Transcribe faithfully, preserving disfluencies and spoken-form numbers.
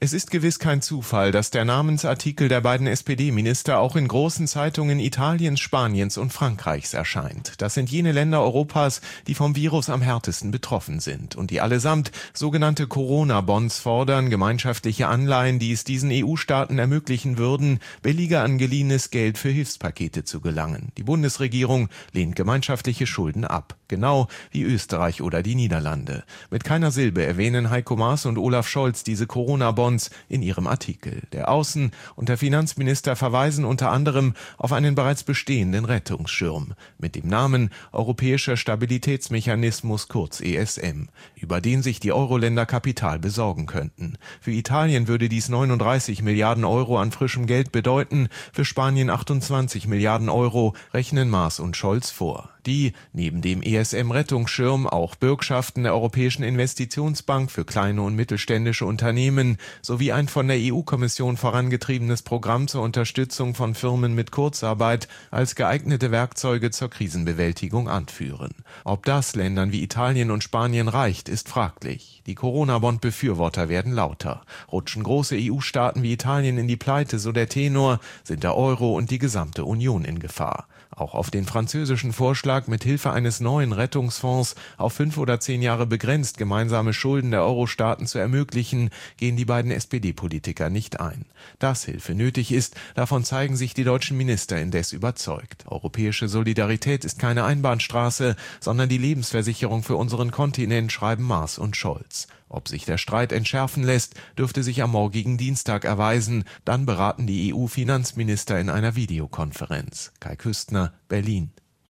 Es ist gewiss kein Zufall, dass der Namensartikel der beiden S P D-Minister auch in großen Zeitungen Italiens, Spaniens und Frankreichs erscheint. Das sind jene Länder Europas, die vom Virus am härtesten betroffen sind und die allesamt sogenannte Corona-Bonds fordern, gemeinschaftliche Anleihen, die es diesen E U-Staaten ermöglichen würden, billiger an geliehenes Geld für Hilfspakete zu gelangen. Die Bundesregierung lehnt gemeinschaftliche Schulden ab, genau wie Österreich oder die Niederlande. Mit keiner Silbe erwähnen Heiko Maas und Olaf Scholz diese Corona-Bonds in ihrem Artikel. Der Außen- und der Finanzminister verweisen unter anderem auf einen bereits bestehenden Rettungsschirm mit dem Namen Europäischer Stabilitätsmechanismus, kurz E S M, über den sich die Euro-Länder Kapital besorgen könnten. Für Italien würde dies neununddreißig Milliarden Euro an frischem Geld bedeuten, für Spanien achtundzwanzig Milliarden Euro, rechnen Maas und Scholz vor, die neben dem E S M-Rettungsschirm auch Bürgschaften der Europäischen Investitionsbank für kleine und mittelständische Unternehmen sowie ein von der E U-Kommission vorangetriebenes Programm zur Unterstützung von Firmen mit Kurzarbeit als geeignete Werkzeuge zur Krisenbewältigung anführen. Ob das Ländern wie Italien und Spanien reicht, ist fraglich. Die Corona-Bond-Befürworter werden lauter. Rutschen große E U-Staaten wie Italien in die Pleite, so der Tenor, sind der Euro und die gesamte Union in Gefahr. Auch auf den französischen Vorschlag, mit Hilfe eines neuen Rettungsfonds auf fünf oder zehn Jahre begrenzt gemeinsame Schulden der Euro-Staaten zu ermöglichen, gehen die beiden S P D-Politiker nicht ein. Dass Hilfe nötig ist, davon zeigen sich die deutschen Minister indes überzeugt. Europäische Solidarität ist keine Einbahnstraße, sondern die Lebensversicherung für unseren Kontinent, schreiben Maas und Scholz. Ob sich der Streit entschärfen lässt, dürfte sich am morgigen Dienstag erweisen. Dann beraten die E U-Finanzminister in einer Videokonferenz. Kai Küstner, Berlin.